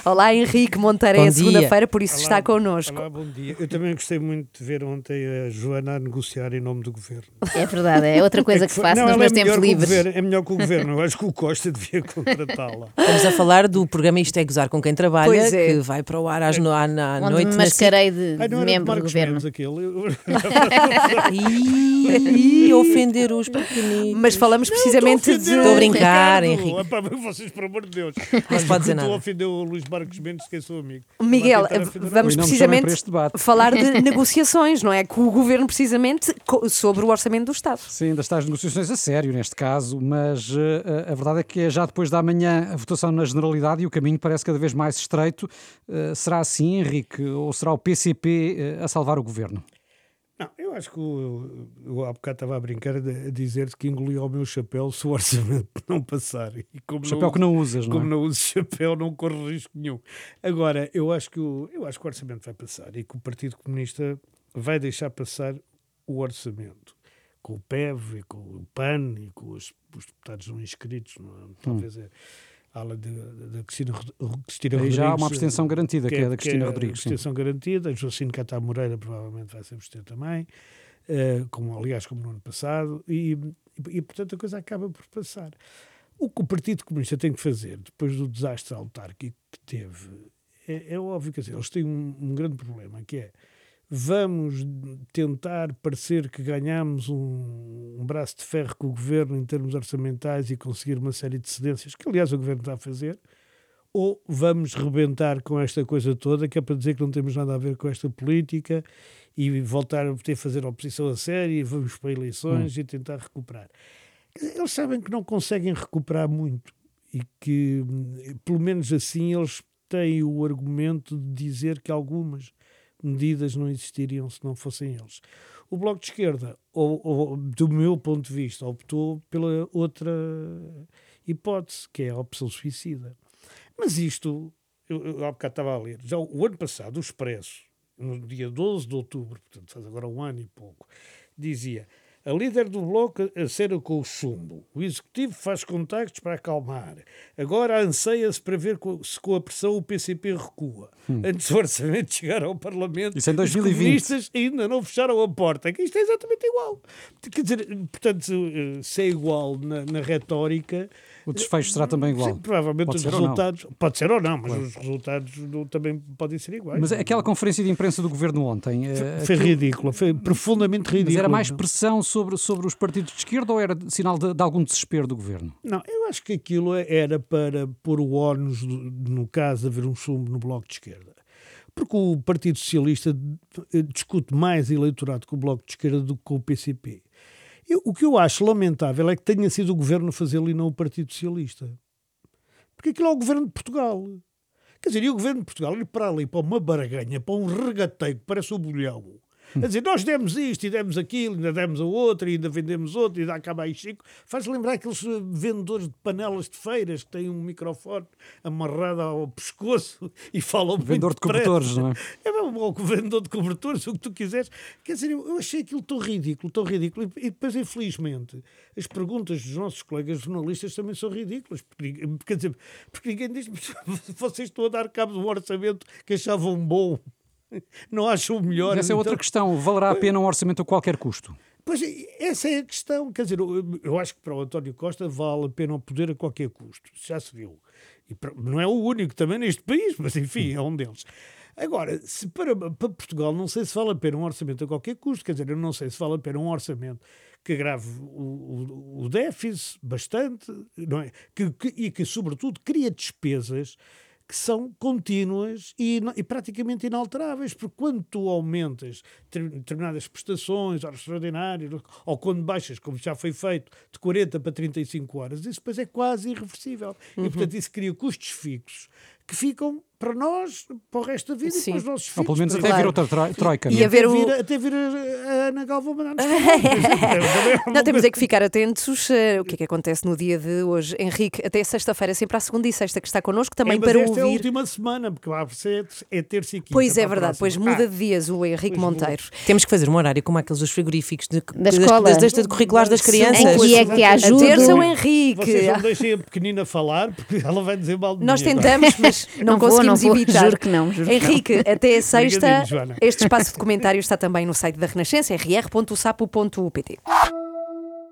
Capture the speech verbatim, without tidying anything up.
Olá, Henrique Monteiro, é a segunda-feira, por isso Olá, está connosco. Olá, bom dia. Eu também gostei muito de ver ontem a Joana a negociar em nome do Governo. É verdade, é outra coisa É que, que foi- faço não, nos ela meus é tempos melhor que o livres. Governo, é melhor que o Governo. Eu acho que o Costa devia contratá-la. Estamos a falar do programa Isto é Gozar com quem trabalha, Pois é. que vai para o ar às no, à, na Onde noite. me na mascarei de, Ai, de não era de membro do Marcos governo. Mendes aquele. Eu- Ih, ih, ofender os pequeninos. Mas falamos precisamente de... Estou a brincar, Ricardo. Henrique. Epá, mas vocês, por amor de Deus. Não se pode dizer Estou a nada. ofender o Luís Marcos Mendes, que é seu amigo. Miguel, Estava a tentar ofender o vamos E não me chamem para precisamente este debate. falar de negociações, não é? Com o Governo, precisamente, co- sobre o orçamento do Estado. Sim, ainda está as negociações a sério neste caso, mas eh, a verdade é que é já depois da manhã a votação na Generalidade e o caminho parece cada vez mais estreito. Eh, será assim, Henrique, ou será o P C P eh, a salvar o Governo? Não, eu acho que o, o há bocado estava a brincar a dizer-te que engoliu ao meu chapéu se o orçamento não passar. E como O chapéu que não usas, não Como é? não uso chapéu, não corro risco nenhum. Agora, eu acho, que o, eu acho que o orçamento vai passar e que o Partido Comunista vai deixar passar o orçamento. Com o P E V, e com o P A N e com os, os deputados não inscritos. Não é? Talvez é a ala da Cristina, Rod- Cristina Aí Rodrigues. já há uma abstenção garantida, que é a da Cristina Rodrigues. A sim. abstenção garantida. Josino Catar Moreira provavelmente vai se abster também. Uh, como, aliás, como no ano passado. E, e, e, portanto, a coisa acaba por passar. O que o Partido Comunista tem que fazer, depois do desastre autárquico que teve, é, é óbvio que assim, eles têm um, um grande problema, que é vamos tentar parecer que ganhamos um, um braço de ferro com o Governo em termos orçamentais e conseguir uma série de cedências, que aliás o Governo está a fazer, ou vamos rebentar com esta coisa toda, que é para dizer que não temos nada a ver com esta política e voltar a ter fazer oposição a sério e vamos para eleições hum. e tentar recuperar. Eles sabem que não conseguem recuperar muito e que, pelo menos assim, eles têm o argumento de dizer que algumas medidas não existiriam se não fossem eles. O Bloco de Esquerda, ou, ou, do meu ponto de vista, optou pela outra hipótese, que é a opção suicida. Mas isto, eu, eu há bocado estava a ler, já o ano passado, o Expresso, no dia doze de outubro, portanto faz agora um ano e pouco, dizia: a líder do Bloco acera com o chumbo. O Executivo faz contactos para acalmar. Agora anseia-se para ver se com a pressão o P C P recua. Hum. Antes do orçamento chegar ao Parlamento, Isso em dois mil e vinte. Os comunistas ainda não fecharam a porta. Que isto é exatamente igual. Quer dizer, portanto, se é igual na, na retórica... O desfecho será também igual. Sim, provavelmente pode os ser resultados... Pode ser ou não, mas claro. os resultados não, também podem ser iguais. Mas aquela conferência de imprensa do Governo ontem... Foi, foi ridícula, foi profundamente ridícula. Mas era mais pressão sobre, sobre os partidos de esquerda ou era sinal de, de algum desespero do Governo? Não, eu acho que aquilo era para pôr o ónus, no caso de haver um chumbo no Bloco de Esquerda. Porque o Partido Socialista discute mais eleitorado com o Bloco de Esquerda do que com o P C P. Eu, o que eu acho lamentável é que tenha sido o Governo a fazê-lo e não o Partido Socialista. Porque aquilo é o Governo de Portugal. Quer dizer, e o Governo de Portugal ir para ali, para uma barganha, para um regateio que parece um bolhão. Quer dizer, nós demos isto e demos aquilo, ainda demos a outra e ainda vendemos outro e ainda acaba aí cinco. Faz lembrar aqueles vendedores de panelas de feiras que têm um microfone amarrado ao pescoço e falam muito Vendedor de cobertores, não é? É mesmo, ou vendedor de cobertores, o que tu quiseres. Quer dizer, eu achei aquilo tão ridículo, tão ridículo. E depois, infelizmente, as perguntas dos nossos colegas jornalistas também são ridículas. Porque, quer dizer, porque ninguém diz, vocês estão a dar cabo de um orçamento que achavam bom. Não acham o melhor. Mas essa é outra então... questão. Valerá a pena um orçamento a qualquer custo? Pois, essa é a questão. Quer dizer, eu, eu acho que para o António Costa vale a pena o poder a qualquer custo. Já se viu. E para, não é o único também neste país, mas enfim, é um deles. Agora, se para, para Portugal não sei se vale a pena um orçamento a qualquer custo. Quer dizer, eu não sei se vale a pena um orçamento que agrave o, o, o déficit bastante, não é? que, que, e que, sobretudo, cria despesas que são contínuas e, e praticamente inalteráveis, porque quando tu aumentas determinadas prestações, horas extraordinárias, ou quando baixas, como já foi feito, de quarenta para trinta e cinco horas, isso depois é quase irreversível. Uhum. E, portanto, isso cria custos fixos que ficam para nós, para o resto da vida. Sim. E para os nossos filhos. Ou pelo menos até claro. vir outra tro- troika. E, não e é? haver até, o... vir, até vir a, a Ana Galvão mandar-nos Não, temos é que ficar atentos uh, o que é que acontece no dia de hoje. Henrique, até sexta-feira, sempre à segunda e sexta que está connosco, também é, mas para esta ouvir... é a última semana, porque vai ser é terça e quinta. Pois é verdade, pois muda ah, de dias o Henrique Monteiro. Temos que fazer um horário como aqueles dos frigoríficos de, Da das, escola. das, das, das curriculares das crianças. Em que é que A ajuda? terça o Henrique. Vocês não deixem a pequenina falar, porque ela vai dizer mal de Nós mim. tentamos, mas mais. Não, Não vou, conseguimos não vou. evitar. Juro que não, juro que não. Henrique, até sexta. Obrigadinho, Joana. Este espaço de comentário está também no site da Renascença, r r ponto sapo ponto p t.